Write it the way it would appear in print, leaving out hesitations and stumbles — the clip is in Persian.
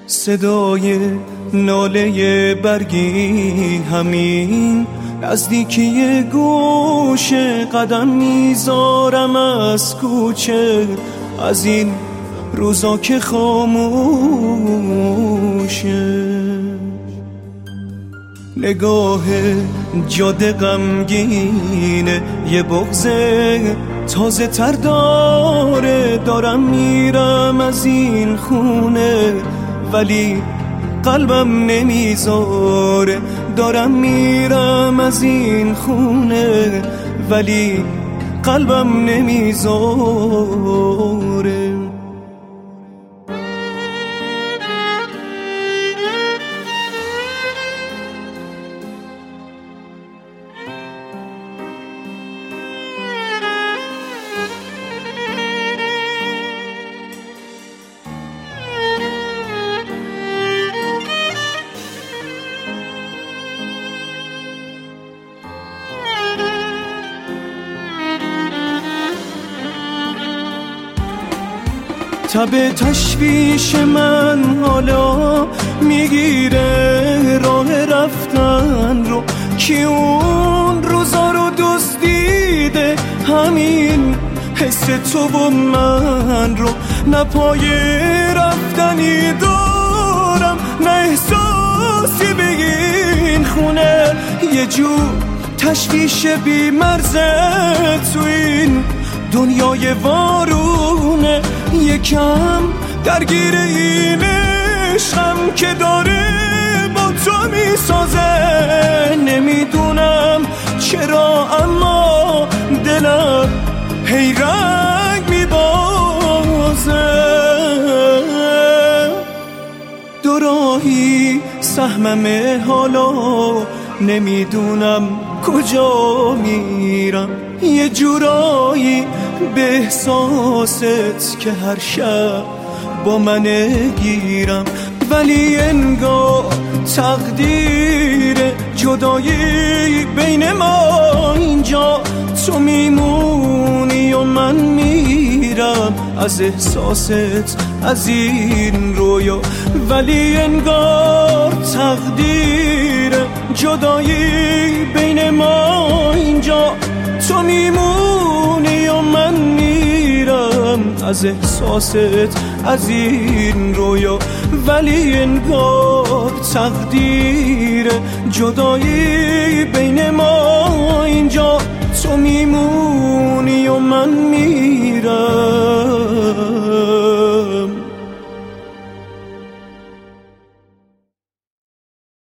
صدای ناله برگی همین نزدیکی گوش قدم میذارم از کوچه، از این روزا که خاموشه. نگاه جاده غمگینه، یه بغض تازه تر داره. دارم میرم از این خونه ولی قلبم نمیذاره. دارم میرم از این خونه ولی قلبم نمیذاره. تب تشویش من حالا میگیره راه رفتن رو. کی اون روزا رو دزدیده، همین حس تو و من رو. نه پای رفتنی دارم نه احساسی به این خونه. یه جور تشویش بی مرزه تو این دنیای وارونه. یکم درگیر این عشقم که داره با تو میسازه. نمیدونم چرا اما دلم هی رنگ میبازه. دو راهی سهمم حالا، نمیدونم کجا میرم. یه جورایی به احساست که هر شب با من گیرم، ولی انگار تقدیر جدایی بین ما اینجا. تو میمونی و من میرم از احساست از این رویا، ولی انگار تقدیر جدایی بین ما اینجا. تو میمونی و من میرم از احساست از این رویا، ولی انگار تقدیر جدایی بین ما اینجا. تو میمونی و من میرم